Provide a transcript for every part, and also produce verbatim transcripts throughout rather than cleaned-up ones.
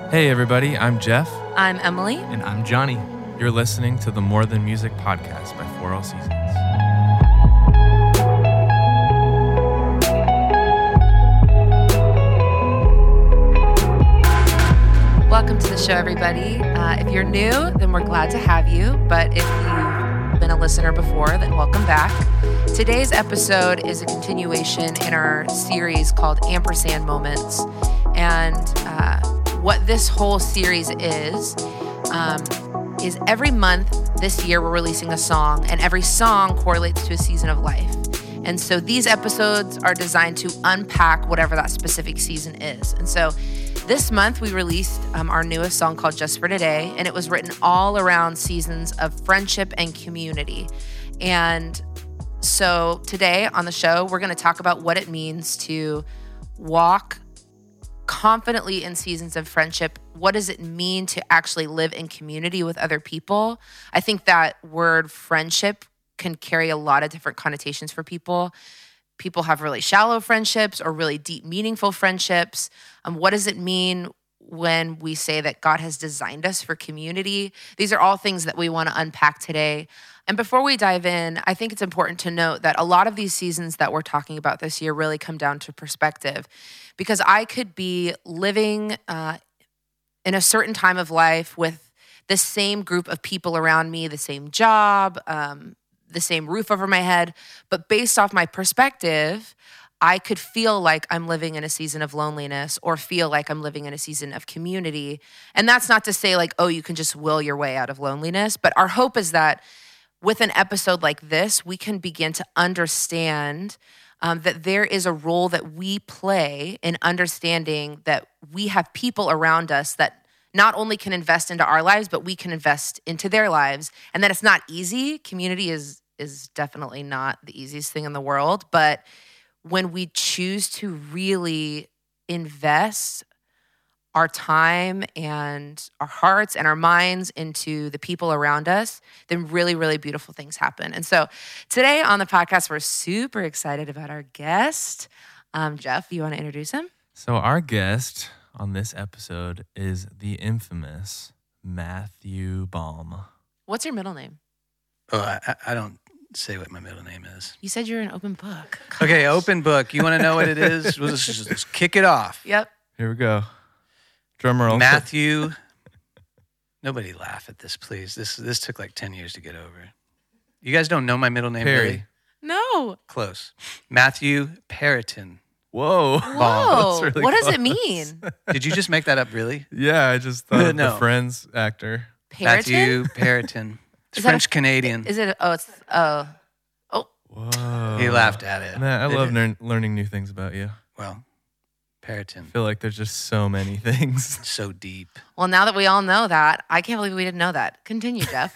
Hey everybody, I'm Jeff. I'm Emily. And I'm Johnny. You're listening to the More Than Music podcast by For All Seasons. Welcome to the show, everybody. Uh, if you're new, then we're glad to have you. But if you've been a listener before, then welcome back. Today's episode is a continuation in our series called Ampersand Moments. And uh, what this whole series is, um, is every month this year we're releasing a song, and every song correlates to a season of life. And so these episodes are designed to unpack whatever that specific season is. And so this month we released um, our newest song called Just for Today, and it was written all around seasons of friendship and community. And so today on the show, we're going to talk about what it means to walk confidently in seasons of friendship. What does it mean to actually live in community with other people? I think that word friendship can carry a lot of different connotations for people. People have really shallow friendships or really deep, meaningful friendships. Um, what does it mean when we say that God has designed us for community? These are all things that we want to unpack today. And before we dive in, I think it's important to note that a lot of these seasons that we're talking about this year really come down to perspective. Because I could be living uh, in a certain time of life with the same group of people around me, the same job, um, the same roof over my head. But based off my perspective, I could feel like I'm living in a season of loneliness or feel like I'm living in a season of community. And that's not to say like, oh, you can just will your way out of loneliness. But our hope is that with an episode like this, we can begin to understand um, that there is a role that we play in understanding that we have people around us that not only can invest into our lives, but we can invest into their lives. And that it's not easy. Community is is definitely not the easiest thing in the world. But when we choose to really invest our time and our hearts and our minds into the people around us, then really, really beautiful things happen. And so today on the podcast, we're super excited about our guest. Um, Jeff, you want to introduce him? So our guest on this episode is the infamous Matthew Baum. What's your middle name? Oh, I, I don't say what my middle name is. You said you're an open book. Gosh. Okay, open book. You want to know what it is? Let's just let's kick it off. Yep. Here we go. Drum roll. Matthew. Nobody laugh at this, please. This this took like ten years to get over. You guys don't know my middle name, Perry. really? No. Close. Matthew Perriton. Whoa. Whoa. Really what close. does it mean? Did you just make that up, really? Yeah, I just thought of No. the Friends actor. Periton? Matthew Perriton. Is that a- French Canadian. Is it? Oh, it's oh. Whoa. He laughed at it. Man, I It love did. learn, learning new things about you. Well, Perriton. I feel like there's just so many things. So deep. Well, now that we all know that, I can't believe we didn't know that. Continue, Jeff.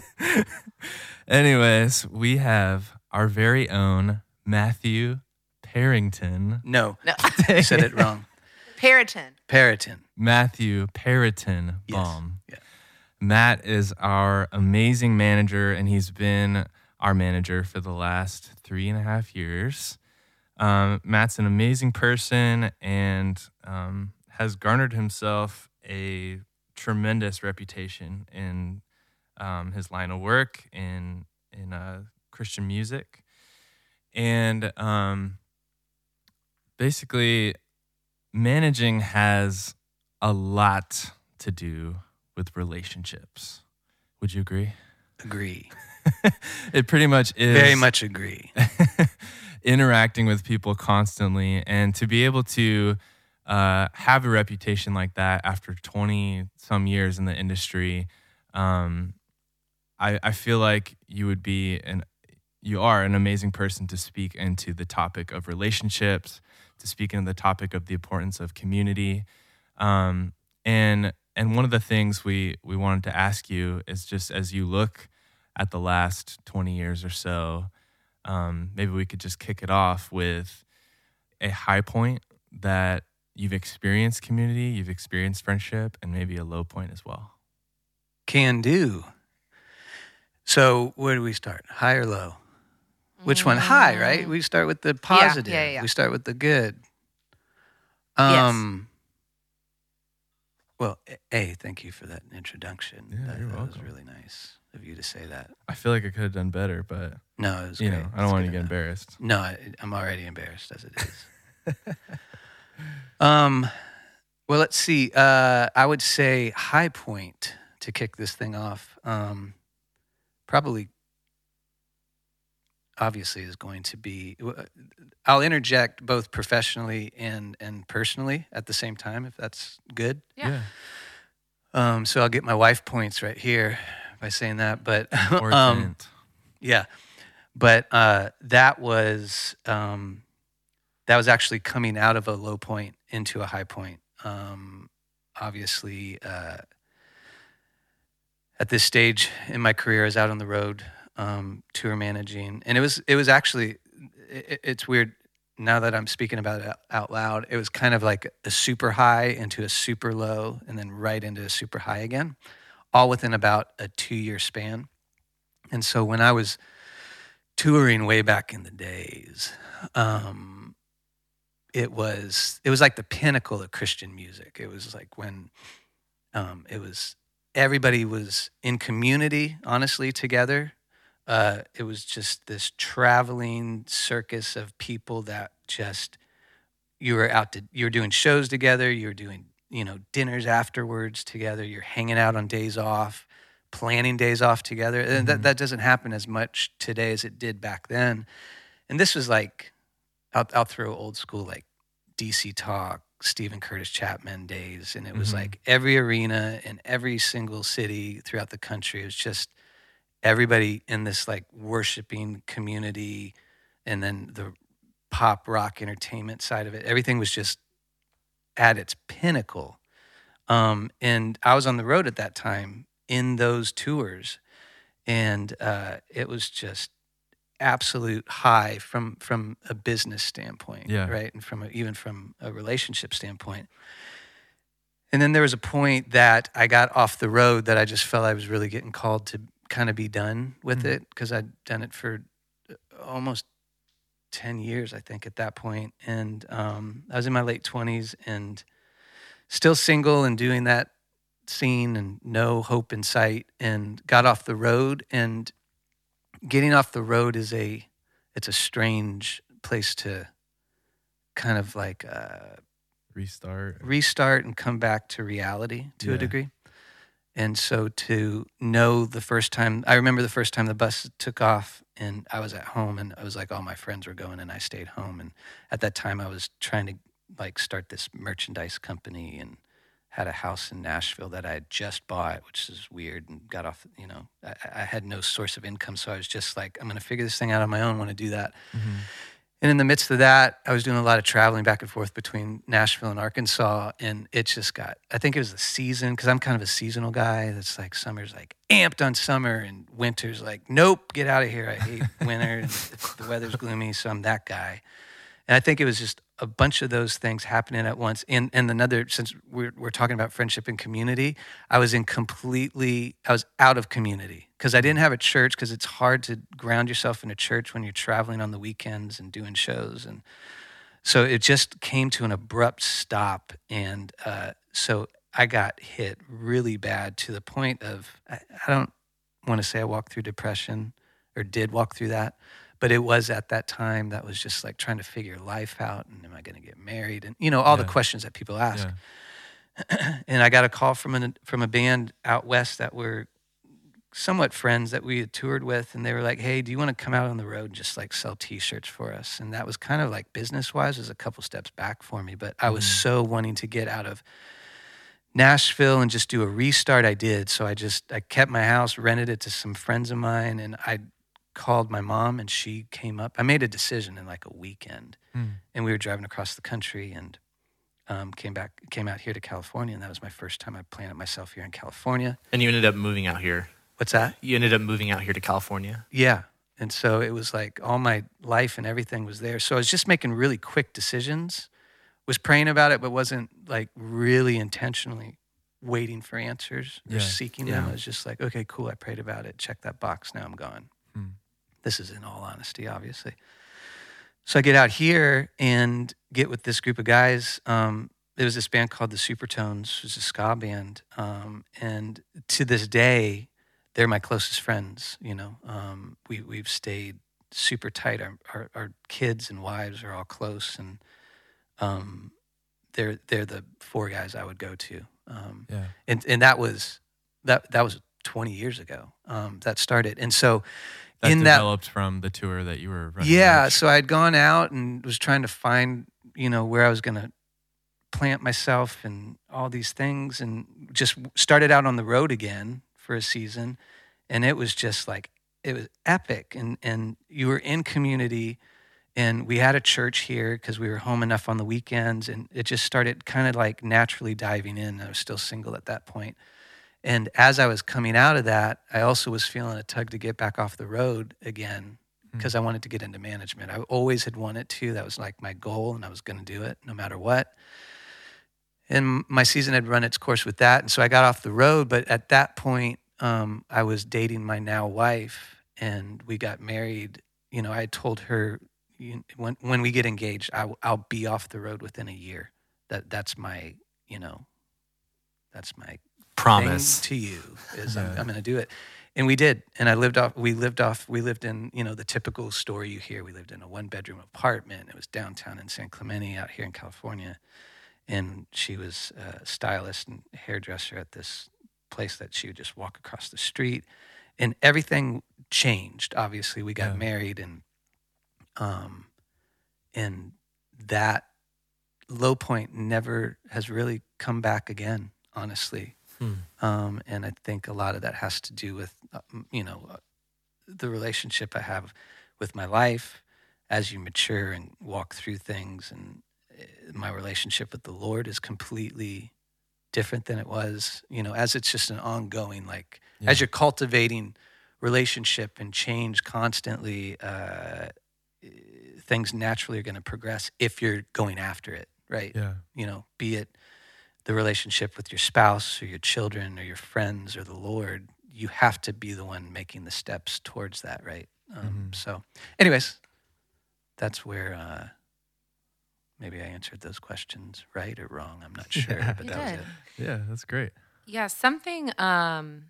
Anyways, we have our very own Matthew Perrington. No, No. I said it wrong. Periton. Perriton. Matthew Perriton Yes. Baum. Yeah. Matt is our amazing manager, and he's been our manager for the last three and a half years. Um, Matt's an amazing person and um, has garnered himself a tremendous reputation in um, his line of work in in uh, Christian music, and um, basically, managing has a lot to do with relationships. Would you agree? Agree. It pretty much is. Very much agree. Interacting with people constantly, and to be able to uh, have a reputation like that after twenty some years in the industry, um, I, I feel like you would be an you are an amazing person to speak into the topic of relationships, to speak into the topic of the importance of community, um, and and one of the things we we wanted to ask you is just as you look at the last twenty years or so. Um, maybe we could just kick it off with a high point that you've experienced community, you've experienced friendship, and maybe a low point as well. Can do. So where do we start? High or low? Which one? High, right? We start with the positive. yeah, yeah. We start with the good. Um, Well, A, thank you for that introduction. Yeah, that, you're that welcome. was really nice of you to say that. I feel like I could have done better, but No, it was you great. know, I don't It's want you good to get enough. embarrassed. No, I, I'm already embarrassed as it is. um, well, let's see. Uh, I would say high point to kick this thing off. Um, probably, obviously, is going to be. I'll interject both professionally and and personally at the same time, if that's good. Yeah. Yeah. Um, so I'll get my wife points right here by saying that. But um, Important. yeah, but uh, that was um, that was actually coming out of a low point into a high point. Um, obviously, uh, at this stage in my career, I was out on the road, um, tour managing, and it was it was actually it, it's weird now that I'm speaking about it out, out loud. It was kind of like a super high into a super low, and then right into a super high again, all within about a two year span. And so when I was touring way back in the days, um, it was it was like the pinnacle of Christian music. It was like when um, it was everybody was in community, honestly, together. Uh, it was just this traveling circus of people that just you were out to you were doing shows together. You were doing you know dinners afterwards together. You're hanging out on days off, planning days off together. And Mm-hmm. that that doesn't happen as much today as it did back then. And this was like, I'll I'll throw old school like D C Talk, Stephen Curtis Chapman days, and it was Mhm. like every arena in every single city throughout the country. It was just everybody in this like worshiping community, and then the pop rock entertainment side of it. Everything was just at its pinnacle. Um, and I was on the road at that time in those tours, and uh, it was just absolute high from from a business standpoint, Yeah. right, and from a, even from a relationship standpoint. And then there was a point that I got off the road that I just felt I was really getting called to kind of be done with Mhm. it, because I'd done it for almost ten years, I think, at that point. And um, I was in my late twenties and still single and doing that scene and no hope in sight, and got off the road. And getting off the road is a, it's a strange place to kind of like uh, Restart. restart and come back to reality to Yeah. a degree. And so to know the first time, I remember the first time the bus took off and I was at home, and I was like, all my friends were going and I stayed home. And at that time I was trying to like start this merchandise company and had a house in Nashville that I had just bought, which is weird, and got off, you know, I, I had no source of income. So I was just like, I'm going to figure this thing out on my own, want to do that. Mhm. And in the midst of that, I was doing a lot of traveling back and forth between Nashville and Arkansas. And it just got, I think it was the season, because I'm kind of a seasonal guy. That's like summer's like amped on summer, and winter's like, nope, get out of here. I hate winter. And it's, the weather's gloomy. So I'm that guy. And I think it was just a bunch of those things happening at once. And, and another, since we're, we're talking about friendship and community, I was in completely, I was out of community because I didn't have a church, because it's hard to ground yourself in a church when you're traveling on the weekends and doing shows. And so it just came to an abrupt stop. And uh, so I got hit really bad to the point of, I, I don't want to say I walked through depression or did walk through that. But it was at that time that was just like trying to figure life out, and am I going to get married, and you know all Yeah. the questions that people ask. Yeah. And I got a call from an from a band out west that were somewhat friends that we had toured with, and they were like, "Hey, do you want to come out on the road and just like sell T-shirts for us?" And that was kind of like business wise was a couple steps back for me, but I was Mhm. so wanting to get out of Nashville and just do a restart. I did, so I just I kept my house, rented it to some friends of mine, and I called my mom, and she came up. I made a decision in like a weekend, Mm. and we were driving across the country, and um, came back, came out here to California, and that was my first time I planted myself here in California. And you ended up moving out here. What's that? You ended up moving out here to California. Yeah, and so it was like all my life and everything was there. So I was just making really quick decisions, was praying about it, but wasn't like really intentionally waiting for answers or Yeah. seeking Yeah. them. I was just like, okay, cool, I prayed about it, check that box, now I'm gone. Mm. This is in all honesty, obviously. So I get out here and get with this group of guys. Um, there was this band called the Supertones, it was a ska band, um, and to this day, they're my closest friends. You know, um, we we've stayed super tight. Our, our our kids and wives are all close, and um, they're they're the four guys I would go to. Um, Yeah. and and that was that that was twenty years ago. Um, that started, and so That in that developed from the tour that you were running. yeah, Rich. so I'd gone out and was trying to find, you know, where I was going to plant myself and all these things, and just started out on the road again for a season. And it was just like, it was epic. And, and you were in community, and we had a church here because we were home enough on the weekends, and it just started kind of like naturally diving in. I was still single at that point. And as I was coming out of that, I also was feeling a tug to get back off the road again because I wanted to get into management. I always had wanted to. That was like my goal, and I was going to do it no matter what. And my season had run its course with that. And so I got off the road. But at that point, um, I was dating my now wife, and we got married. You know, I had told her, you, when when we get engaged, I, I'll be off the road within a year. That That's my, you know, that's my Promise. thing to you is I'm, Yeah. I'm going to do it. And we did. And I lived off, we lived off, we lived in, you know, the typical story you hear. We lived in a one bedroom apartment. It was downtown in San Clemente out here in California. And she was a stylist and hairdresser at this place that she would just walk across the street. And everything changed. Obviously, we got Yeah. married, and, um, and that low point never has really come back again, honestly. Hmm. Um, and I think a lot of that has to do with, uh, you know, uh, the relationship I have with my life as you mature and walk through things. And uh, my relationship with the Lord is completely different than it was, you know, as it's just an ongoing, like, Yeah. as you're cultivating relationship and change constantly, uh, things naturally are going to progress if you're going after it, right? Yeah. You know, be it the relationship with your spouse or your children or your friends or the Lord, you have to be the one making the steps towards that, right? Um, Mhm. So anyways, that's where uh, maybe I answered those questions right or wrong. I'm not sure, Yeah. but You that was did. it. Yeah, that's great. Yeah, something, um,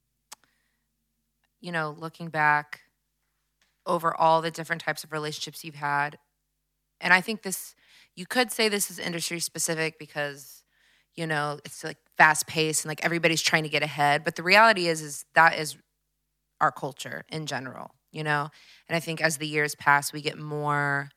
you know, looking back over all the different types of relationships you've had, and I think this, you could say this is industry specific because, you know, it's like fast paced and like everybody's trying to get ahead. But the reality is, is that is our culture in general, you know? And I think as the years pass, we get more,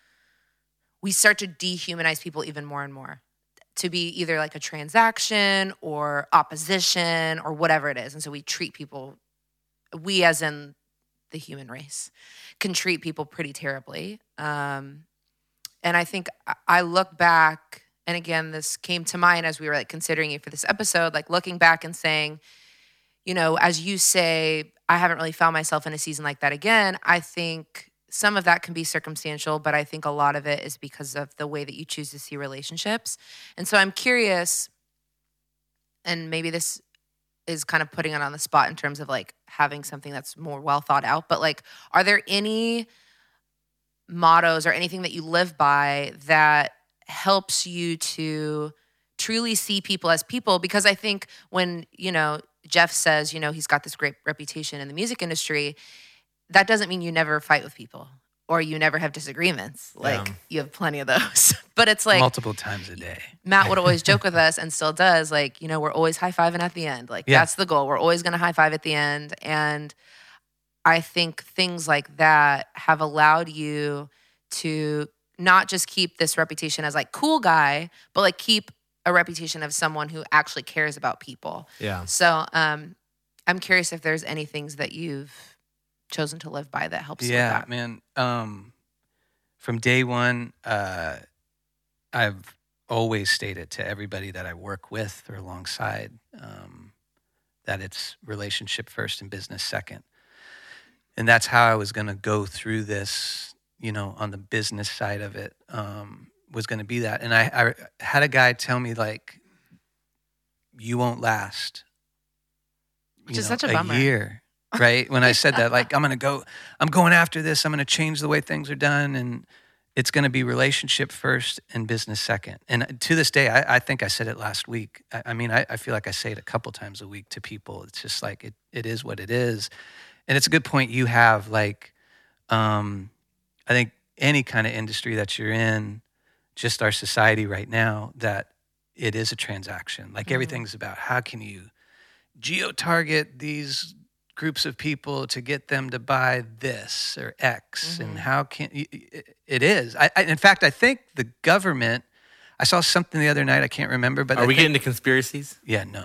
we start to dehumanize people even more and more to be either like a transaction or opposition or whatever it is. And so we treat people, we as in the human race, can treat people pretty terribly. Um, and I think I- I look back, and again, this came to mind as we were like considering you for this episode, like looking back and saying, you know, as you say, I haven't really found myself in a season like that again. I think some of that can be circumstantial, but I think a lot of it is because of the way that you choose to see relationships. And so I'm curious, and maybe this is kind of putting it on the spot in terms of like having something that's more well thought out, but like, are there any mottos or anything that you live by that helps you to truly see people as people? Because I think when, you know, Jeff says, you know, he's got this great reputation in the music industry, that doesn't mean you never fight with people or you never have disagreements. Like Yeah. you have plenty of those. But it's like Multiple times a day. Matt would always joke with us and still does, like, you know, we're always high-fiving at the end. Like Yeah. that's the goal. We're always going to high-five at the end. And I think things like that have allowed you to not just keep this reputation as like cool guy, but like keep a reputation of someone who actually cares about people. Yeah. So um, I'm curious if there's any things that you've chosen to live by that helps Yeah, with that. man. Um, from day one, uh, I've always stated to everybody that I work with or alongside um, that it's relationship first and business second. And that's how I was going to go through this, you know, on the business side of it, um, was going to be that. And I, I had a guy tell me, like, you won't last. Which you is know, such a bummer. year, right? When I said that, like, I'm going to go, I'm going after this. I'm going to change the way things are done. And, it's going to be relationship first and business second. And to this day, I, I think I said it last week. I, I mean, I, I feel like I say it a couple times a week to people. It's just like, it, it is what it is. And it's a good point you have. Like, um, I think any kind of industry that you're in, just our society right now, that it is a transaction. Like mm-hmm. everything's about how can you geo-target these groups of people to get them to buy this or X, mm-hmm. and how can it is. I, I, in fact, I think the government. I saw something the other night. I can't remember, but are I we think, getting into conspiracies? Yeah, no.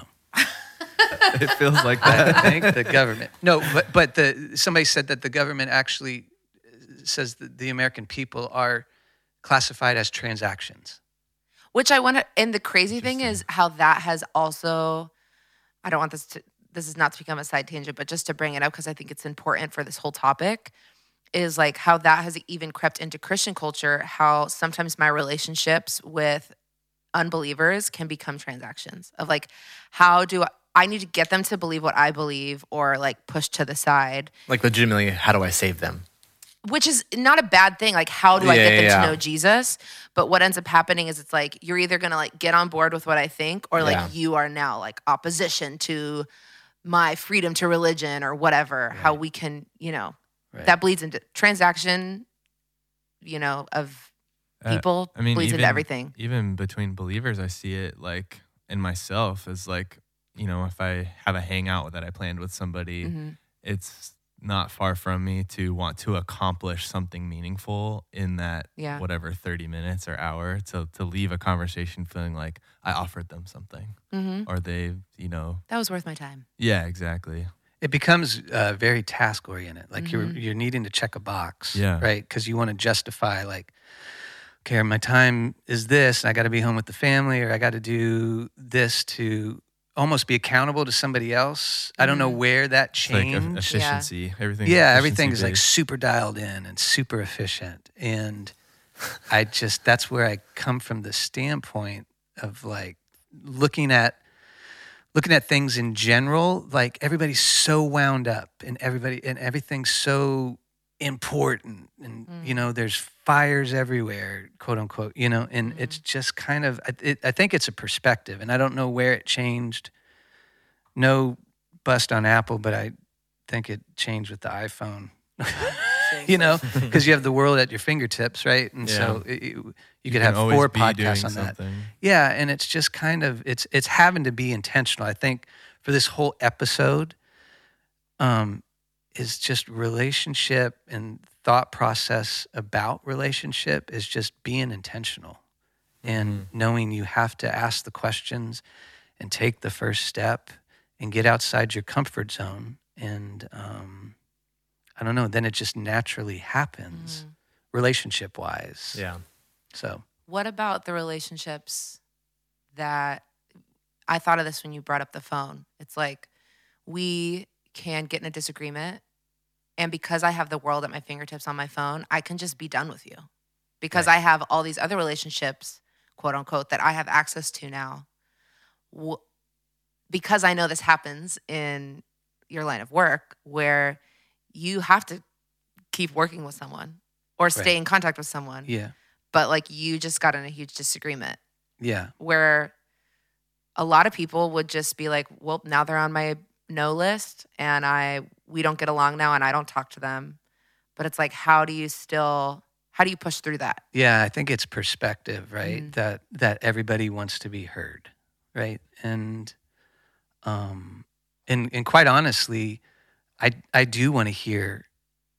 It feels like that. I think the government. No, but but the somebody said that the government actually says that the American people are classified as transactions. Which I wonder. And the crazy thing is how that has also. I don't want this to. This is not to become a side tangent, but just to bring it up because I think it's important for this whole topic, is like how that has even crept into Christian culture, how sometimes my relationships with unbelievers can become transactions of like, how do I, I need to get them to believe what I believe or like push to the side. Like legitimately, how do I save them? Which is not a bad thing. Like, how do I Yeah, get them yeah, to yeah. know Jesus? But what ends up happening is it's like, you're either going to like get on board with what I think or like Yeah. you are now like opposition to my freedom to religion or whatever, how we can, you know, Right. that bleeds into transaction, you know, of Uh, people, I mean, bleeds even, into everything. Even between believers, I see it like in myself as like, you know, if I have a hangout that I planned with somebody, Mm-hmm. it's not far from me to want to accomplish something meaningful in that Yeah. whatever thirty minutes or hour to to leave a conversation feeling like I offered them something Mm-hmm. or they, you know, That was worth my time. yeah, exactly. It becomes uh, very task oriented. Like you're Mhm. you're needing to check a box, Yeah. right? Because you want to justify like, okay, my time is this, and I got to be home with the family, or I got to do this to almost be accountable to somebody else. I don't know Mhm. where that It's like changed. a- efficiency. Everything. yeah, everything is like super dialed in and super efficient, and I just that's where I come from the standpoint of like looking at looking at things in general. Like everybody's so wound up, and everybody and everything's so important, and you know there's fires everywhere, quote unquote, you know, and Mhm. it's just kind of I, it, I think it's a perspective, and I don't know where it changed. No bust on Apple, but I think it changed with the iPhone. You know, because you have the world at your fingertips, right? And so it, you, you could can have always four be podcasts doing on that. something. Yeah, and it's just kind of it's it's having to be intentional. I think for this whole episode, um, is just relationship and thought process about relationship is just being intentional and knowing you have to ask the questions and take the first step and get outside your comfort zone. And um, I don't know, then it just naturally happens Mhm. relationship wise. Yeah. So What about the relationships that I thought of this when you brought up the phone? It's like we can get in a disagreement, and because I have the world at my fingertips on my phone, I can just be done with you because Right. I have all these other relationships, quote unquote, that I have access to now. Wh- Because I know this happens in your line of work where you have to keep working with someone or stay Right. in contact with someone. yeah, But like you just got in a huge disagreement yeah, where a lot of people would just be like, well, now they're on my no list and I we don't get along now and I don't talk to them. But it's like, how do you still how do you push through that? yeah. I think it's perspective, right? Mhm. That that everybody wants to be heard, right? And um, and and quite honestly, I I do want to hear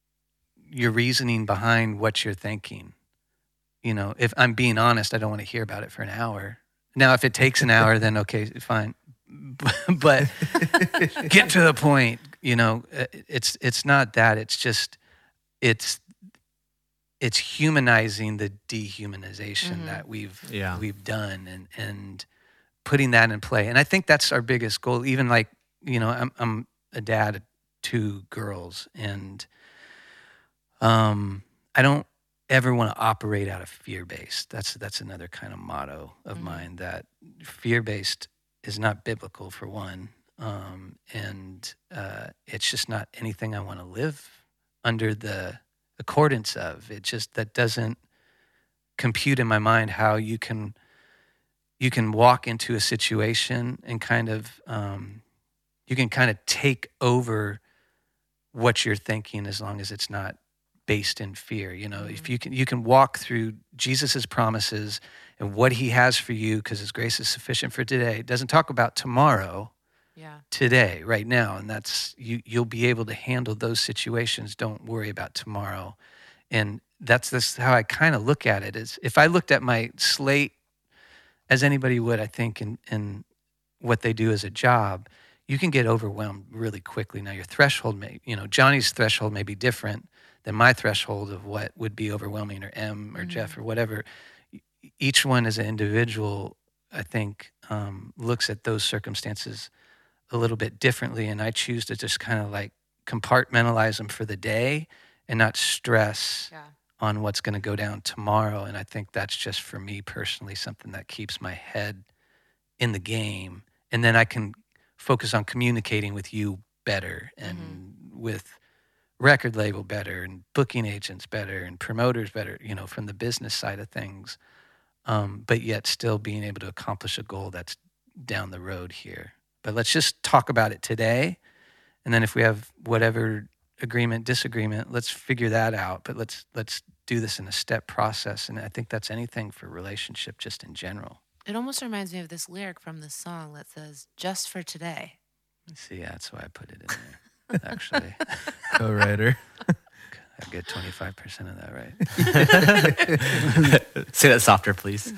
your reasoning behind what you're thinking. You know, if I'm being honest, I don't want to hear about it for an hour. Now, if it takes an hour, then okay, fine. But get to the point. You know, it's it's not that. It's just it's it's humanizing the dehumanization Mhm. that we've Yeah. we've done, and and putting that in play. And I think that's our biggest goal. Even like you know, I'm I'm a dad of two girls, and um, I don't ever want to operate out of fear based. That's that's another kind of motto of Mhm. mine. That fear based is not biblical for one, um, and uh, it's just not anything I want to live under the accordance of. It just that doesn't compute in my mind how you can you can walk into a situation and kind of um, you can kind of take over what you're thinking as long as it's not based in fear. You know, mm-hmm. if you can you can walk through Jesus's promises and what he has for you because his grace is sufficient for today. It doesn't talk about tomorrow. Yeah. Today, right now, and that's you you'll be able to handle those situations. Don't worry about tomorrow. And that's this how I kind of look at it is if I looked at my slate as anybody would, I think, in, in what they do as a job, you can get overwhelmed really quickly. Now your threshold may, you know, Johnny's threshold may be different than my threshold of what would be overwhelming, or M or mm-hmm. Jeff or whatever. Each one as an individual, I think, um, looks at those circumstances a little bit differently. And I choose to just kind of like compartmentalize them for the day and not stress yeah. on what's going to go down tomorrow. And I think that's just for me personally something that keeps my head in the game. And then I can focus on communicating with you better and mm-hmm. with record label better and booking agents better and promoters better, you know, from the business side of things. Um, but yet still being able to accomplish a goal that's down the road here. But let's just talk about it today. And then if we have whatever agreement, disagreement, let's figure that out. But let's let's do this in a step process. And I think that's anything for relationship just in general. It almost reminds me of this lyric from this song that says, just for today. See, that's why I put it in there, actually. Co-writer. I get twenty-five percent of that right. Say that softer, please.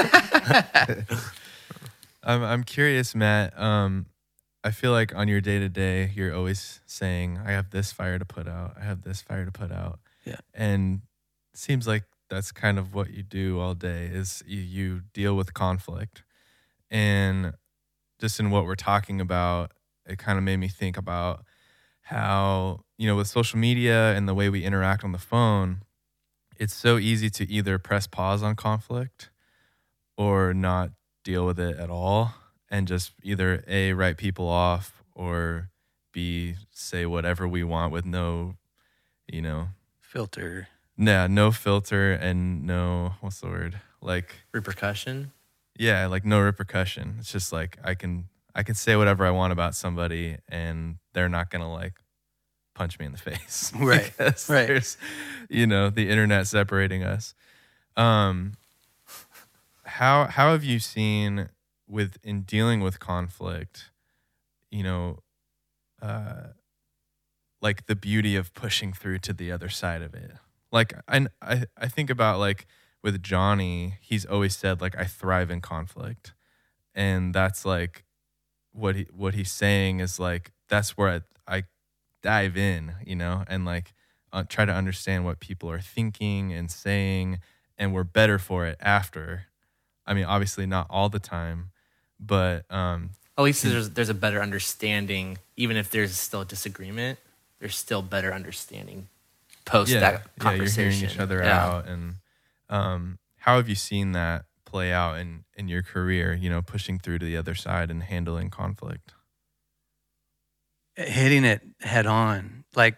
I'm I'm curious, Matt. Um, I feel like on your day to day, you're always saying, "I have this fire to put out. I have this fire to put out." Yeah. And it seems like that's kind of what you do all day. Is you, you deal with conflict, and just in what we're talking about, it kind of made me think about how, you know, with social media and the way we interact on the phone, it's so easy to either press pause on conflict or not deal with it at all and just either A, write people off, or B, say whatever we want with no, you know, filter. Yeah, no filter and no, what's the word? Like repercussion? Yeah, like no repercussion. It's just like I can I can say whatever I want about somebody and they're not going to like punch me in the face. Right. Because right. There's, you know, the internet separating us. Um How how have you seen with in dealing with conflict, you know, uh, like the beauty of pushing through to the other side of it? Like I I I think about like with Johnny, he's always said like I thrive in conflict, and that's like what he what he's saying is like that's where I, I dive in, you know, and like uh, try to understand what people are thinking and saying, and we're better for it after. I mean, obviously not all the time, but um, at least there's there's a better understanding. Even if there's still a disagreement, there's still better understanding post yeah, that conversation. Yeah, you're hearing each other yeah. out. And um, how have you seen that play out in, in your career, you know, pushing through to the other side and handling conflict? Hitting it head on. Like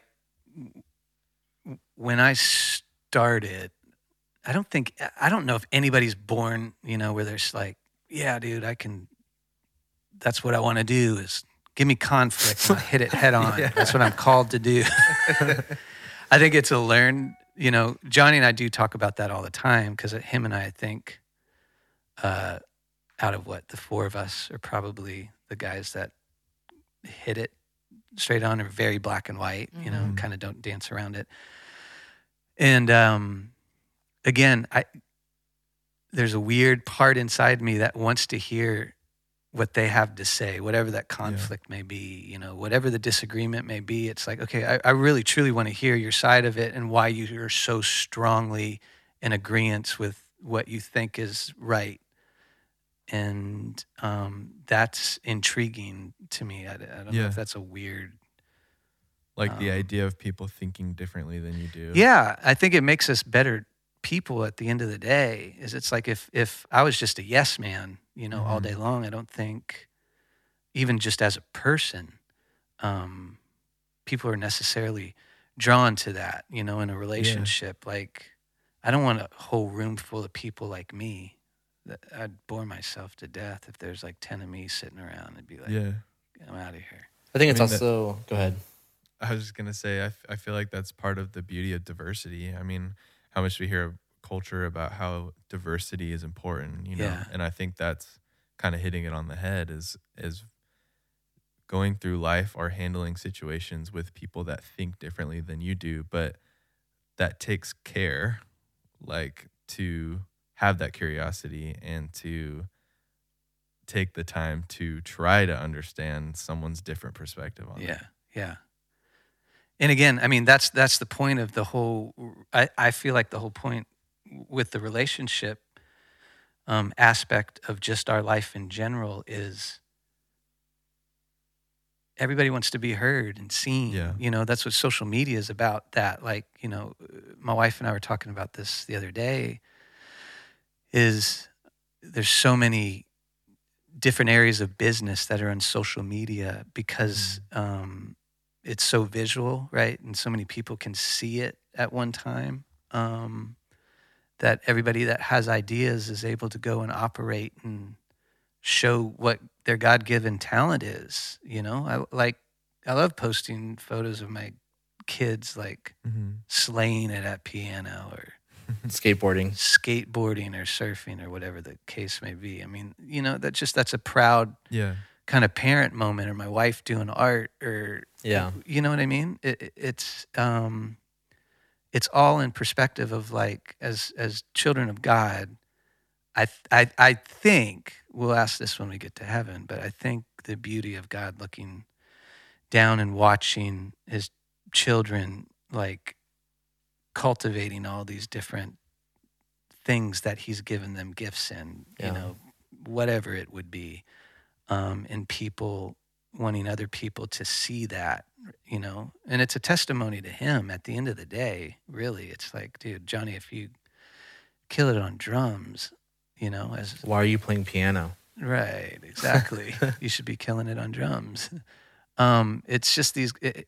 when I started, I don't think, I don't know if anybody's born, you know, where there's like, yeah, dude, I can, that's what I want to do is give me conflict and I'll hit it head on. yeah. That's what I'm called to do. I think it's a learned, you know, Johnny and I do talk about that all the time because him and I, I think, uh, out of what, the four of us are probably the guys that hit it straight on, are very black and white, you know, mm-hmm. kind of don't dance around it. And, um, Again, I there's a weird part inside me that wants to hear what they have to say, whatever that conflict yeah. may be, you know, whatever the disagreement may be. It's like, okay, I, I really truly want to hear your side of it and why you are so strongly in agreement with what you think is right. And um, that's intriguing to me. I, I don't yeah. know if that's a weird... Like um, the idea of people thinking differently than you do. Yeah, I think it makes us better people at the end of the day. Is it's like if if I was just a yes man, you know, mm-hmm. all day long, I don't think, even just as a person, um, people are necessarily drawn to that, you know, in a relationship. Yeah. Like, I don't want a whole room full of people like me. That I'd bore myself to death if there's like ten of me sitting around and be like, Yeah. I'm out of here. I think I it's mean, that- also, go ahead. I was just gonna say, I, f- I feel like that's part of the beauty of diversity. I mean, how much we hear of culture about how diversity is important, you know, Yeah. and I think that's kind of hitting it on the head. Is is going through life or handling situations with people that think differently than you do, but that takes care, like to have that curiosity and to take the time to try to understand someone's different perspective on it. Yeah, yeah. And again, I mean, that's that's the point of the whole. I, I feel like the whole point with the relationship um, aspect of just our life in general is everybody wants to be heard and seen. Yeah. You know, that's what social media is about. That, like, you know, my wife and I were talking about this the other day. Is there's so many different areas of business that are on social media because um, it's so visual, right? And so many people can see it at one time um, that everybody that has ideas is able to go and operate and show what their God-given talent is. You know, I like, I love posting photos of my kids like Mm-hmm. slaying it at piano or Skateboarding. skateboarding or surfing or whatever the case may be. I mean, you know, that just, that's a proud Yeah. kind of parent moment, or my wife doing art, or, Yeah. you know what I mean? It, it- it's, um, it's all in perspective of like, as, as children of God, I, th- I, I think we'll ask this when we get to heaven, but I think the beauty of God looking down and watching his children, like cultivating all these different things that he's given them gifts in, Yeah. you know, whatever it would be, um, and people wanting other people to see that, you know, and it's a testimony to him at the end of the day. Really, it's like, dude, Johnny, if you kill it on drums, you know, as Why are you playing piano? right, exactly, you should be killing it on drums. Um, it's just these, it,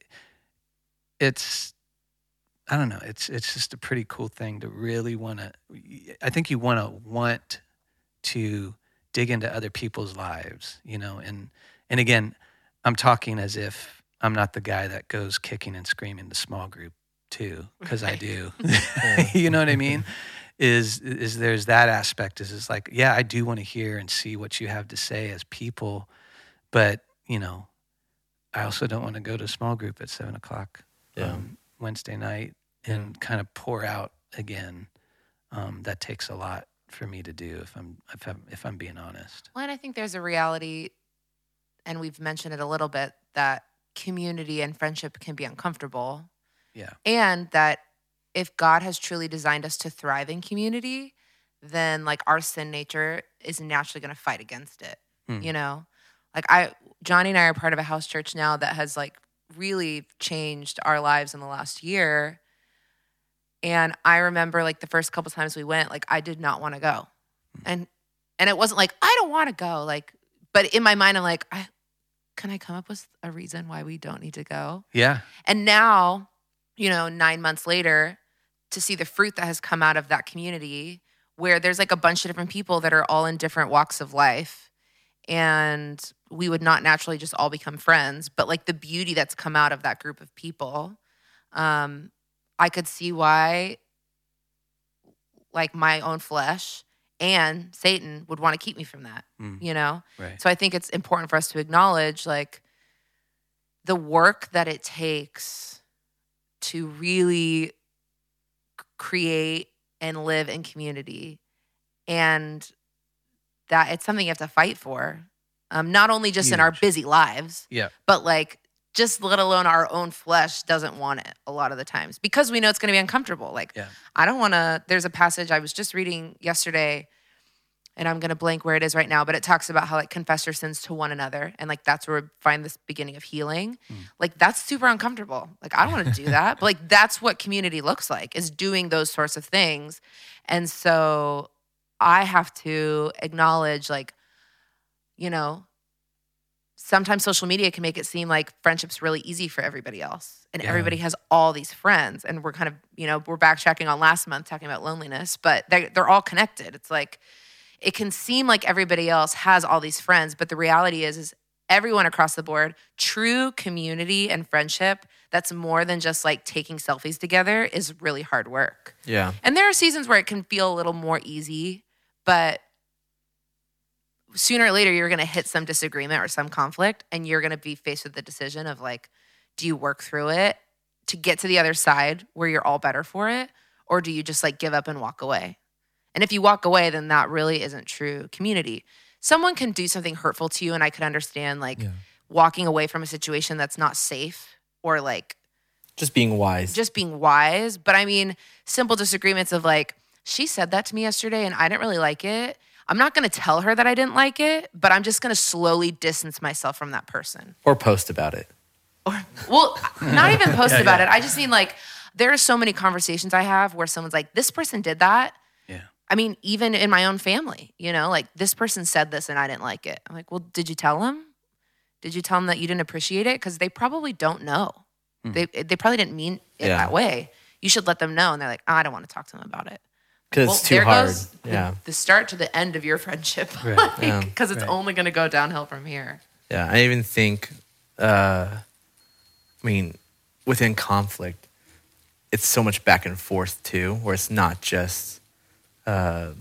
it's, I don't know. It's it's just a pretty cool thing to really want to. I think you want to want to dig into other people's lives, you know. And and again, I'm talking as if I'm not the guy that goes kicking and screaming to small group too, because I do. You know what I mean? Is is there's that aspect? Is it's like, yeah, I do want to hear and see what you have to say as people, but you know, I also don't want to go to small group at seven o'clock. Yeah. Um, Wednesday night and kind of pour out again. Um, that takes a lot for me to do if I'm if I'm if I'm being honest. Well, and I think there's a reality, and we've mentioned it a little bit, that community and friendship can be uncomfortable. Yeah. And that if God has truly designed us to thrive in community, then like our sin nature is naturally going to fight against it. Hmm. You know, like I, Johnny and I are part of a house church now that has like really changed our lives in the last year. And I remember like the first couple times we went, like I did not want to go. And and it wasn't like I don't want to go, like, but in my mind I'm like, I can I come up with a reason why we don't need to go? Yeah. And now, you know, nine months later, to see the fruit that has come out of that community where there's like a bunch of different people that are all in different walks of life. And we would not naturally just all become friends, but like the beauty that's come out of that group of people, um, I could see why like my own flesh and Satan would want to keep me from that, Mm. you know? Right. So I think it's important for us to acknowledge like the work that it takes to really c- create and live in community, and that it's something you have to fight for. Um, not only just in our Huge. busy lives, Yeah. but like just let alone our own flesh doesn't want it a lot of the times because we know it's going to be uncomfortable. Like, Yeah. I don't want to, there's a passage I was just reading yesterday and I'm going to blank where it is right now, but it talks about how like confess your sins to one another. And like, that's where we find this beginning of healing. Mm. Like that's super uncomfortable. Like, I don't want to do that, but like, that's what community looks like, is doing those sorts of things. And so I have to acknowledge like, you know, sometimes social media can make it seem like friendship's really easy for everybody else. And Yeah. everybody has all these friends. And we're kind of, you know, we're backtracking on last month talking about loneliness, but they're, they're all connected. It's like, it can seem like everybody else has all these friends, but the reality is, is everyone across the board, true community and friendship that's more than just like taking selfies together is really hard work. Yeah. And there are seasons where it can feel a little more easy, but sooner or later you're going to hit some disagreement or some conflict, and you're going to be faced with the decision of like, do you work through it to get to the other side where you're all better for it, or do you just like give up and walk away? And if you walk away, then that really isn't true community. Someone can do something hurtful to you, and I could understand like Yeah. walking away from a situation that's not safe, or like Just being wise. just being wise. But I mean, simple disagreements of like, she said that to me yesterday and I didn't really like it. I'm not going to tell her that I didn't like it, but I'm just going to slowly distance myself from that person. or post about it. Well, not even post Yeah, about yeah. it. I just mean like, there are so many conversations I have where someone's like, this person did that. Yeah. I mean, even in my own family, you know, like this person said this and I didn't like it. I'm like, well, did you tell them? Did you tell them that you didn't appreciate it? Because they probably don't know. Hmm. They they probably didn't mean it Yeah. that way. You should let them know. And they're like, oh, I don't want to talk to them about it. Because Well, it's too there hard. goes the, Yeah. the start to the end of your friendship. Right. Because Yeah. it's Right. only going to go downhill from here. Yeah, I even think, uh, I mean, within conflict, it's so much back and forth too, where it's not just, because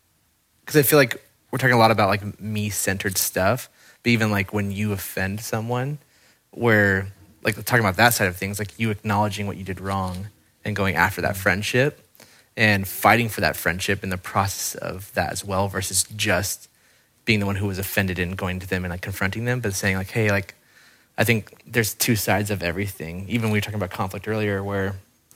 I feel like we're talking a lot about like me-centered stuff, but even like when you offend someone, where like talking about that side of things, like you acknowledging what you did wrong and going after that friendship and fighting for that friendship in the process of that as well, versus just being the one who was offended and going to them and like confronting them, but saying like, hey, like, I think there's two sides of everything. Even when we were talking about conflict earlier, where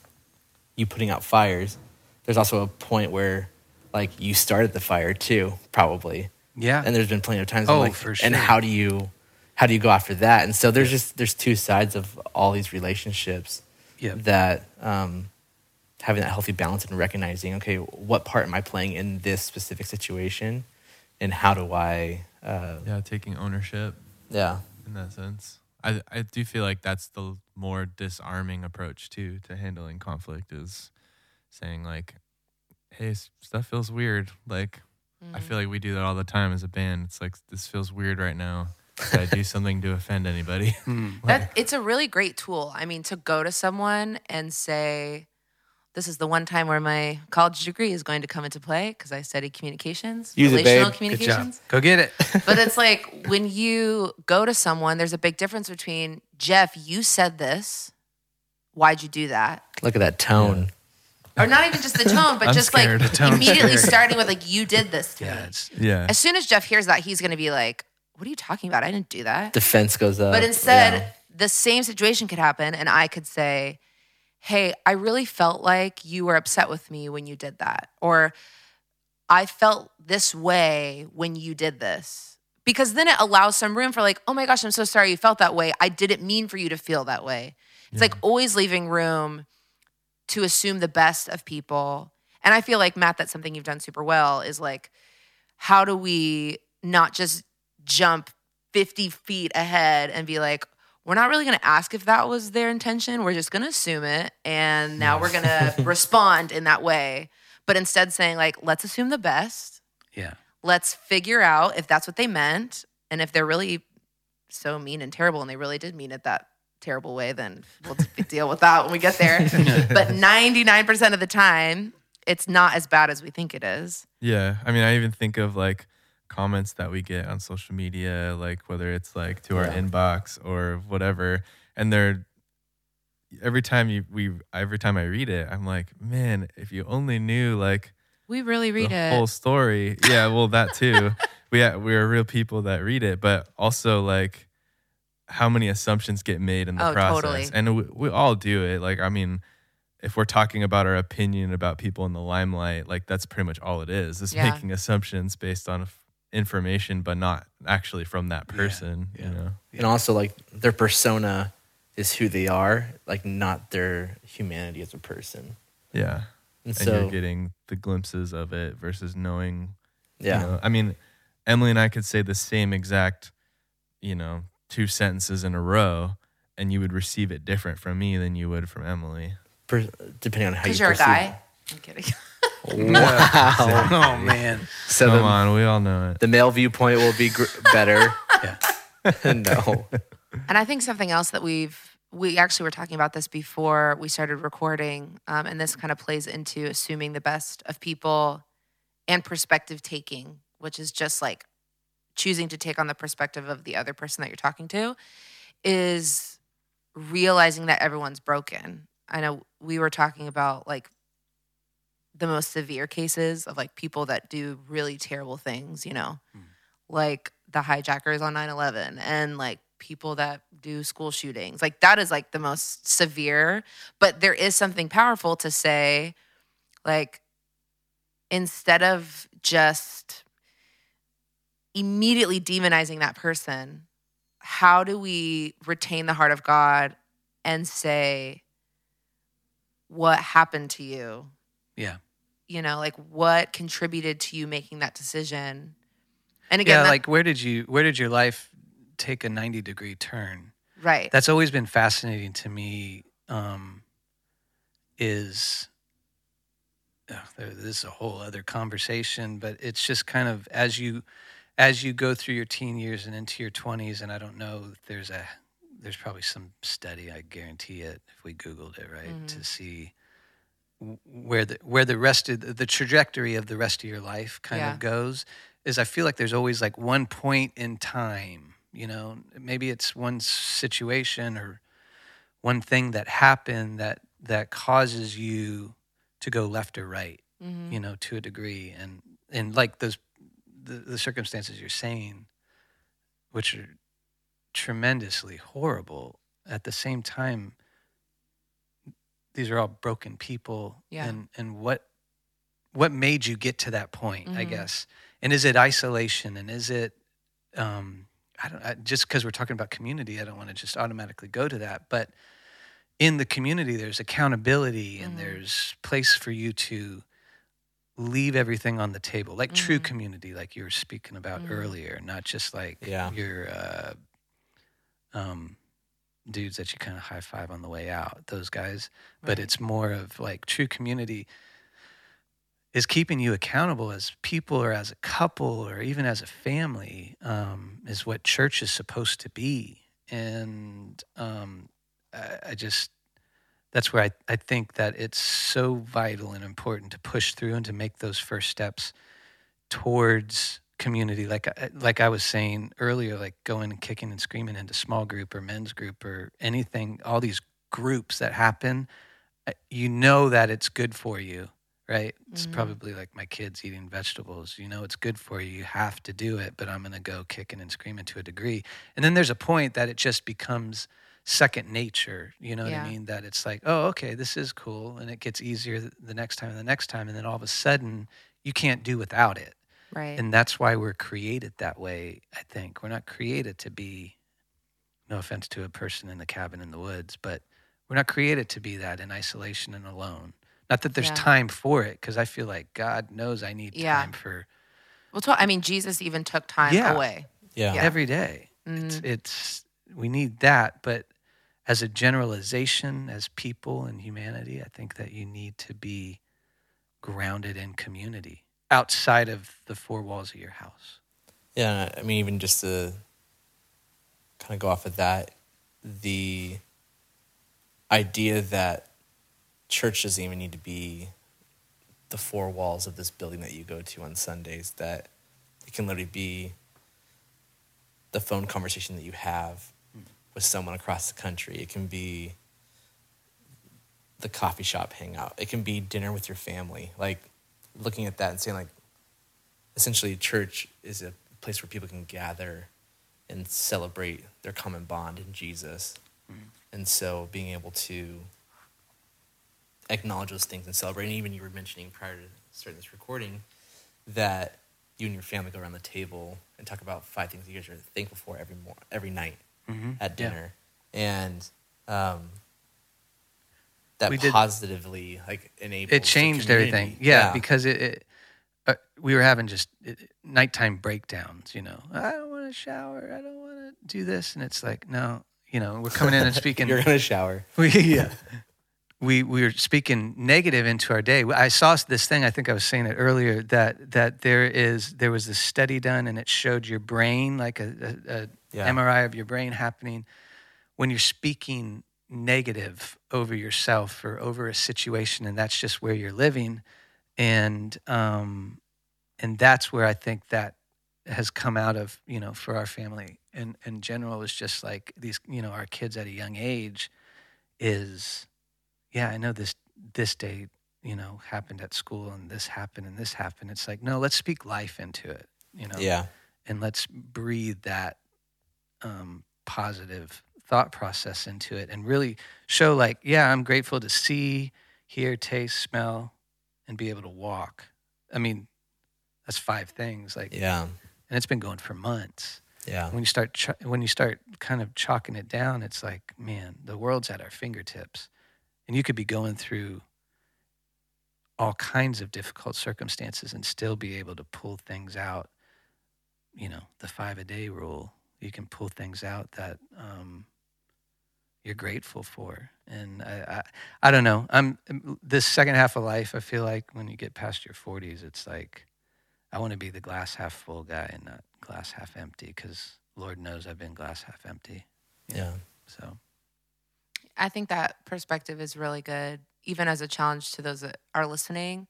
you putting out fires, there's also a point where like you started the fire too, probably. Yeah. And there's been plenty of times Oh, I'm like, for and sure. how do you, how do you go after that? And so there's just, there's two sides of all these relationships Yeah. that, um, having that healthy balance and recognizing, okay, what part am I playing in this specific situation? And how do I, uh, Yeah, taking ownership yeah. in that sense. I I do feel like that's the more disarming approach too to handling conflict, is saying like, hey, s- stuff feels weird. Like I feel like we do that all the time as a band. It's like, this feels weird right now. Did I do something to offend anybody? Hmm. That, it's a really great tool. I mean, to go to someone and say, this is the one time where my college degree is going to come into play because I studied communications, Use it, relational babe. Good Good job. communications. Go get it. But it's like when you go to someone, there's a big difference between, Jeff, you said this. Why'd you do that? Look at that tone. Or not even just the tone, but I'm just scared. like The tone's immediately scary. starting with like, you did this to Yeah. me. It's, Yeah. As soon as Jeff hears that, he's going to be like, what are you talking about? I didn't do that. Defense goes up. But instead, yeah. the same situation could happen, and I could say, hey, I really felt like you were upset with me when you did that. Or I felt this way when you did this. Because then it allows some room for like, oh my gosh, I'm so sorry you felt that way. I didn't mean for you to feel that way. It's like always leaving room to assume the best of people. And I feel like, Matt, that's something you've done super well, is like, how do we not just jump fifty feet ahead and be like, we're not really going to ask if that was their intention. We're just going to assume it. And now we're going to respond in that way. But instead saying like, let's assume the best. yeah. Let's figure out if that's what they meant. And if they're really so mean and terrible and they really did mean it that terrible way, then we'll deal with that when we get there. But ninety-nine percent of the time, it's not as bad as we think it is. Yeah. I mean, I even think of like comments that we get on social media, like whether it's like to our Yeah. inbox or whatever. And they're, every time you, we, every time I read it, I'm like, man, if you only knew like We really read the it. whole story. Yeah. Well, that too. we, we're real people that read it, but also like how many assumptions get made in the Oh, process. totally. And we, we all do it. Like, I mean, if we're talking about our opinion about people in the limelight, like that's pretty much all it is. Is Yeah. making assumptions based on f- information, but not actually from that person. yeah. You know. And also, like, their persona is who they are, like, not their humanity as a person. Yeah. And And so, you're getting the glimpses of it versus knowing. yeah, You know, I mean, Emily and I could say the same exact, you know, two sentences in a row, and you would receive it different from me than you would from Emily. Per, depending on how you Because you're a perceive guy. I'm kidding. Wow. Oh man. So Come the, on, we all know it. the male viewpoint will be gr- better. Yeah. No. And I think something else that we've, we actually were talking about this before we started recording, um, and this kind of plays into assuming the best of people and perspective taking, which is just like choosing to take on the perspective of the other person that you're talking to, is realizing that everyone's broken. I know we were talking about like the most severe cases of like people that do really terrible things, you know, mm. like the hijackers on nine eleven and like people that do school shootings. Like that is like the most severe, but there is something powerful to say, like, instead of just immediately demonizing that person, how do we retain the heart of God and say, what happened to you? Yeah. You know, like what contributed to you making that decision? And again, yeah, that, like where did you where did your life take a ninety degree turn? Right. That's always been fascinating to me. Um, is oh, this is a whole other conversation, but it's just kind of as you as you go through your teen years and into your twenties, and I don't know if there's a there's probably some study, I guarantee it, if we Googled it, right, mm-hmm. to see where the where the rest of the, the trajectory of the rest of your life kind yeah. of goes. Is I feel like there's always like one point in time, you know, maybe it's one situation or one thing that happened that that causes you to go left or right, mm-hmm. you know, to a degree, and and like those the, the circumstances you're saying, which are tremendously horrible. At the same time, these are all broken people, yeah. and and what what made you get to that point, mm-hmm. I guess. And is it isolation? And is it, um, I don't, I, just because we're talking about community, I don't want to just automatically go to that. But in the community, there's accountability and mm-hmm. there's place for you to leave everything on the table, like mm-hmm. true community, like you were speaking about mm-hmm. earlier, not just like yeah. your uh, um, dudes that you kind of high five on the way out, those guys. Right. But it's more of like true community is keeping you accountable as people or as a couple or even as a family, um, is what church is supposed to be. And um, I, I just, that's where I, I think that it's so vital and important to push through and to make those first steps towards community. Like, like I was saying earlier, like going and kicking and screaming into small group or men's group or anything, all these groups that happen, you know that it's good for you. Right? It's mm-hmm. probably like my kids eating vegetables. You know, it's good for you. You have to do it, but I'm going to go kicking and screaming to a degree. And then there's a point that it just becomes second nature. You know yeah. what I mean? That it's like, oh, okay, this is cool. And it gets easier the next time and the next time. And then all of a sudden, you can't do without it. Right. And that's why we're created that way, I think. We're not created to be, no offense to a person in the cabin in the woods, but we're not created to be that in isolation and alone. Not that there's yeah. time for it, because I feel like God knows I need yeah. time for. Well, to, I mean, Jesus even took time yeah. away. Yeah. yeah, every day. Mm-hmm. It's, it's we need that, but as a generalization, as people and humanity, I think that you need to be grounded in community outside of the four walls of your house. Yeah, I mean, even just to kind of go off of that, the idea that church doesn't even need to be the four walls of this building that you go to on Sundays, that it can literally be the phone conversation that you have with someone across the country. It can be the coffee shop hangout. It can be dinner with your family. Like, looking at that and saying, like, essentially church is a place where people can gather and celebrate their common bond in Jesus. Mm-hmm. And so being able to acknowledge those things and celebrate. And even you were mentioning prior to starting this recording that you and your family go around the table and talk about five things you guys are thankful for every mor- every night mm-hmm. at dinner. Yeah. And um, that we positively did, like enables it changed everything. Yeah, yeah, because it, it uh, we were having just it, nighttime breakdowns. You know, I don't want want to shower. I don't want to do this. And it's like, no, you know, we're coming in and speaking. You're going to shower. We, yeah. We, we were speaking negative into our day. I saw this thing, I think I was saying it earlier, that that there is there was this study done and it showed your brain, like a, a, a Yeah. M R I of your brain happening when you're speaking negative over yourself or over a situation, and that's just where you're living. And um, and that's where I think that has come out of, you know, for our family and in general, is just like these, you know, our kids at a young age is, yeah, I know this this day, you know, happened at school and this happened and this happened. It's like, no, let's speak life into it, you know, Yeah. and let's breathe that um, positive thought process into it and really show like, yeah, I'm grateful to see, hear, taste, smell, and be able to walk. I mean, that's five things. Like, Yeah. and it's been going for months. Yeah. When you start ch- when you start kind of chalking it down, it's like, man, the world's at our fingertips, and you could be going through all kinds of difficult circumstances and still be able to pull things out. You know, the five a day rule. You can pull things out that um, you're grateful for, and I, I I don't know. I'm this second half of life. I feel like when you get past your forties, it's like I want to be the glass half full guy and not glass half empty, because Lord knows I've been glass half empty. you know, Yeah. So I think that perspective is really good, even as a challenge to those that are listening.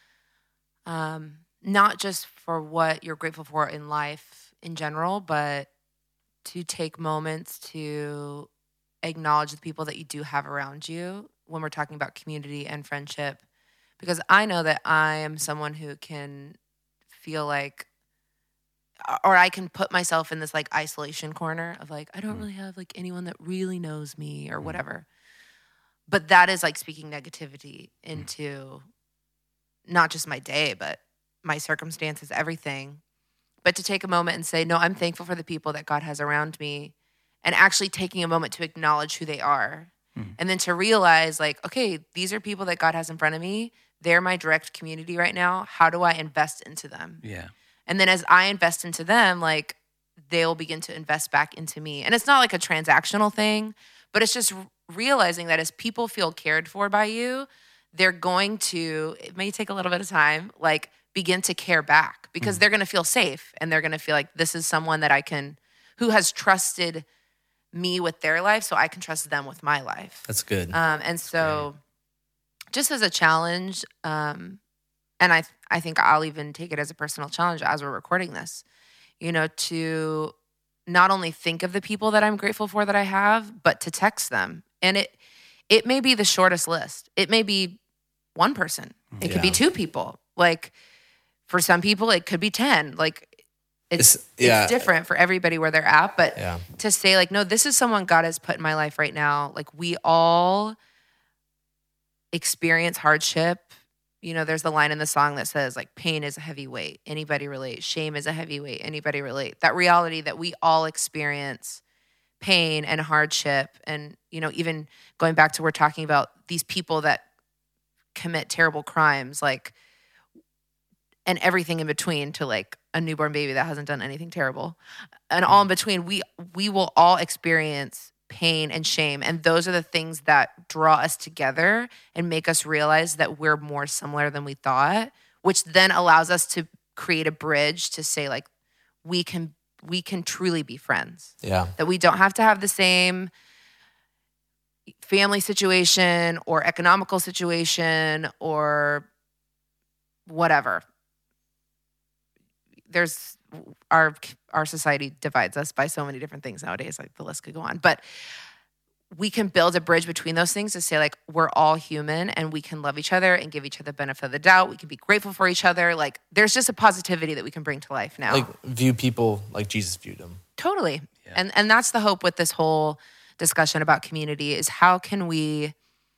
Um, not just for what you're grateful for in life in general, but to take moments to acknowledge the people that you do have around you when we're talking about community and friendship. Because I know that I am someone who can feel like, or I can put myself in this like isolation corner of like, I don't really have like anyone that really knows me or whatever. But that is like speaking negativity into not just my day, but my circumstances, everything. But to take a moment and say, no, I'm thankful for the people that God has around me, and actually taking a moment to acknowledge who they are. Mhm. And then to realize like, okay, these are people that God has in front of me. They're my direct community right now. How do I invest into them? yeah, And then as I invest into them, like they'll begin to invest back into me. And it's not like a transactional thing, but it's just r- realizing that as people feel cared for by you, they're going to, it may take a little bit of time, like begin to care back, because they're going to feel safe and they're going to feel like this is someone that I can, who has trusted me with their life, so I can trust them with my life. That's good. Um, and so just as a challenge, um, and I I think I'll even take it as a personal challenge as we're recording this, you know, to not only think of the people that I'm grateful for that I have, but to text them. And it it may be the shortest list. It may be one person. It could be Yeah. two people. Like for some people, it could be ten. Like it's It's- yeah. it's different for everybody where they're at. But Yeah. to say like, no, this is someone God has put in my life right now. Like we all experience hardship. You know, there's the line in the song that says like pain is a heavy weight. Anybody relate? Shame is a heavy weight. Anybody relate? That reality that we all experience pain and hardship. And, you know, even going back to we're talking about these people that commit terrible crimes, like, and everything in between to like a newborn baby that hasn't done anything terrible. And all in between, we we will all experience pain and shame. And those are the things that draw us together and make us realize that we're more similar than we thought, which then allows us to create a bridge to say like, we can we can truly be friends. Yeah. That we don't have to have the same family situation or economical situation or whatever. There's our our society divides us by so many different things nowadays. Like the list could go on, but we can build a bridge between those things to say like we're all human and we can love each other and give each other the benefit of the doubt. We can be grateful for each other. Like there's just a positivity that we can bring to life now. Like view people like Jesus viewed them. Totally. Yeah. And and that's the hope with this whole discussion about community is how can we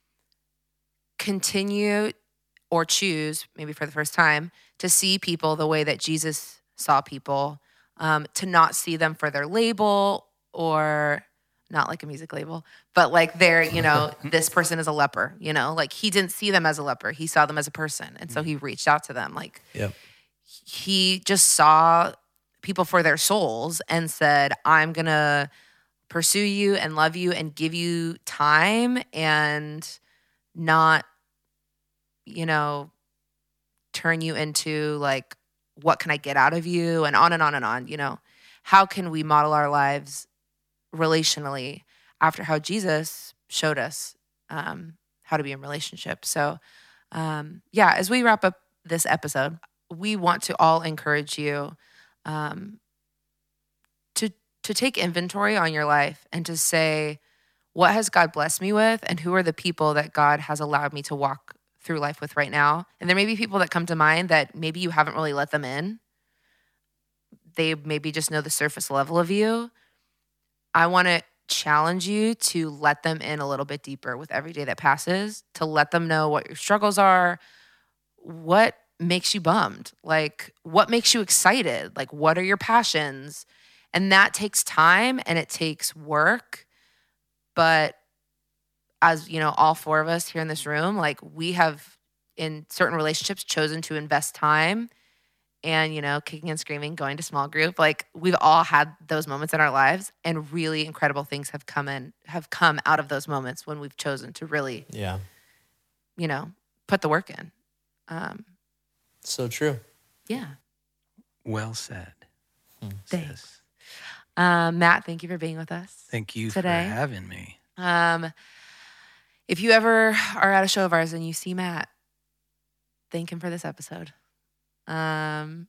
continue or choose, maybe for the first time, to see people the way that Jesus saw people, um, to not see them for their label or not like a music label, but like they're, you know, this person is a leper, you know, like he didn't see them as a leper. He saw them as a person. And so he reached out to them. Like Yep. he just saw people for their souls and said, I'm going to pursue you and love you and give you time and not, you know, turn you into like, what can I get out of you? And on and on and on, you know, how can we model our lives relationally after how Jesus showed us um, how to be in relationship? So um, yeah, as we wrap up this episode, we want to all encourage you um, to to take inventory on your life and to say, what has God blessed me with, and who are the people that God has allowed me to walk through life with right now? And there may be people that come to mind that maybe you haven't really let them in. They maybe just know the surface level of you. I want to challenge you to let them in a little bit deeper with every day that passes, to let them know what your struggles are, what makes you bummed, like what makes you excited, like what are your passions. And that takes time and it takes work. But as you know, all four of us here in this room, like we have in certain relationships chosen to invest time and, you know, kicking and screaming, going to small group. Like we've all had those moments in our lives, and really incredible things have come in, have come out of those moments when we've chosen to really, Yeah. you know, put the work in. Um, So true. yeah. Well said. Hmm. Thanks. Um, Matt, thank you for being with us. Thank you Today. for having me. Um, if you ever are at a show of ours and you see Matt, thank him for this episode. Um,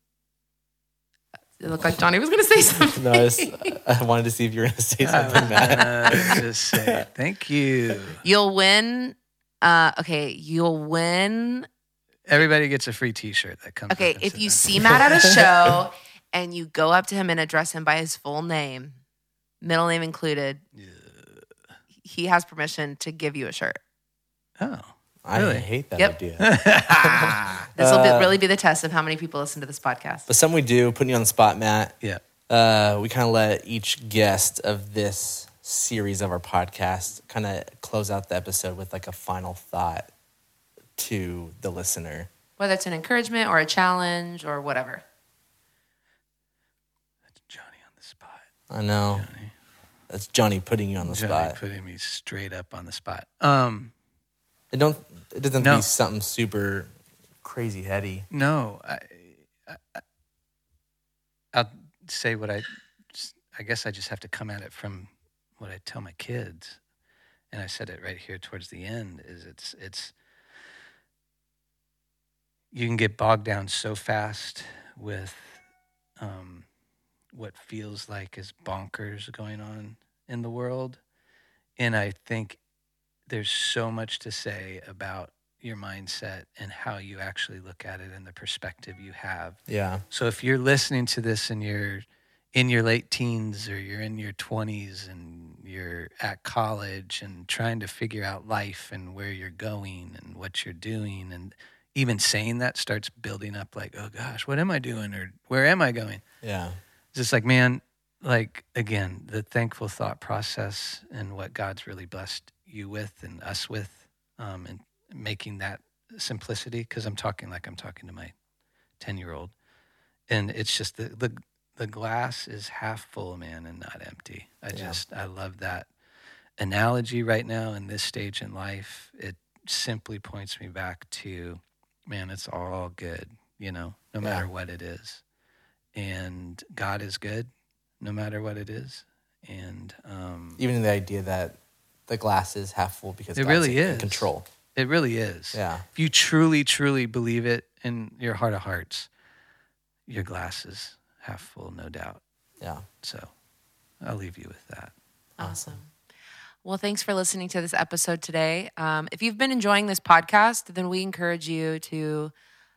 it looked like Johnny was going to say something. No, I, just, I wanted to see if you were going to say something, Matt. Uh, just say thank you. You'll win. Uh, okay, you'll win. Everybody gets a free T-shirt that comes. Okay, with if it. you see Matt at a show and you go up to him and address him by his full name, middle name included, Yeah. he has permission to give you a shirt. Oh, I Really? hate that Yep. idea. This will Uh, be, really be the test of how many people listen to this podcast. But something we do, putting you on the spot, Matt, yeah. uh, we kind of let each guest of this series of our podcast kind of close out the episode with like a final thought to the listener. Whether it's an encouragement or a challenge or whatever. That's Johnny on the spot. I know. Johnny, That's Johnny putting you on the Johnny spot. putting me straight up on the spot. Um, It don't. It doesn't have to No. be something super crazy heady. no, I, I, I, I'll say what I. I guess I just have to come at it from what I tell my kids, and I said it right here towards the end. Is it's it's. You can get bogged down so fast with um, what feels like is bonkers going on in the world. And I think there's so much to say about your mindset and how you actually look at it and the perspective you have. Yeah. So if you're listening to this and you're in your late teens or you're in your twenties and you're at college and trying to figure out life and where you're going and what you're doing, and even saying that starts building up like, oh gosh, what am I doing? Or where am I going? Yeah. It's just like, man, like again, the thankful thought process and what God's really blessed you with and us with, um, and making that simplicity. Because I'm talking like I'm talking to my ten year old, and it's just the the the glass is half full, man, and not empty. I Yeah. just I love that analogy right now in this stage in life. It simply points me back to, man, it's all good, you know, no Yeah. matter what it is. And God is good no matter what it is. And um, Even the idea that the glass is half full because It God's really in is. control. it really is. Yeah. If you truly, truly believe it in your heart of hearts, your glass is half full, no doubt. Yeah. So I'll leave you with that. Awesome. Well, thanks for listening to this episode today. Um, if you've been enjoying this podcast, then we encourage you to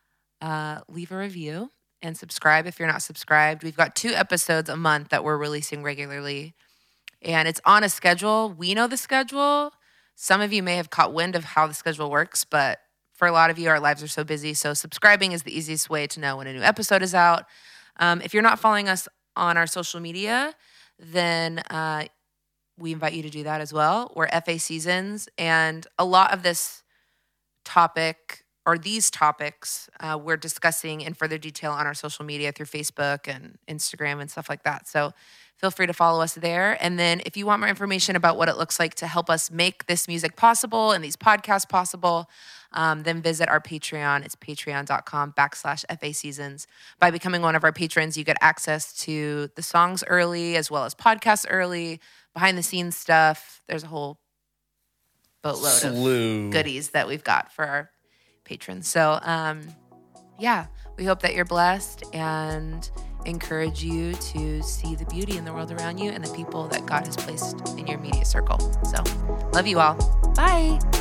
uh, leave a review and subscribe if you're not subscribed. We've got two episodes a month that we're releasing regularly, and it's on a schedule. We know the schedule. Some of you may have caught wind of how the schedule works, but for a lot of you, our lives are so busy. So subscribing is the easiest way to know when a new episode is out. Um, if you're not following us on our social media, then uh, we invite you to do that as well. We're F A Seasons, and a lot of this topic or these topics uh, we're discussing in further detail on our social media through Facebook and Instagram and stuff like that. So feel free to follow us there. And then if you want more information about what it looks like to help us make this music possible and these podcasts possible, um, then visit our Patreon. It's patreon.com backslash FA Seasons. By becoming one of our patrons, you get access to the songs early as well as podcasts early, behind the scenes stuff. There's a whole boatload Slew. of goodies that we've got for our patrons. So, um, yeah, we hope that you're blessed and encourage you to see the beauty in the world around you and the people that God has placed in your immediate circle. So, love you all. Bye.